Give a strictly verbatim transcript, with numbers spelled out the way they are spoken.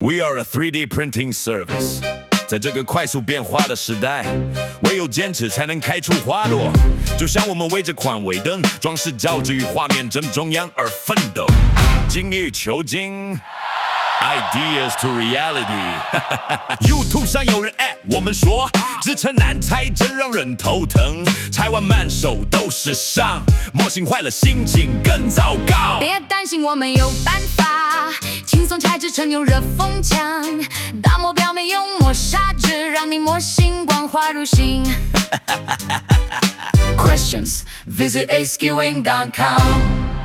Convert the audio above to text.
We are a three D printing service。在这个快速变化的时代，唯有坚持才能开出花朵。就像我们围着宽尾灯，装饰胶质与画面正中央而奋斗，精益求精。Ideas to reality 。YouTube 上有人 at 我们说，制成难猜真让人头疼，拆完满手都是伤，模型坏了心情更糟糕。 别担心，我们有办法，轻松拆制成用热风枪，打磨表面用磨砂纸，让你模型光滑如新。Questions visit a skewing dot com。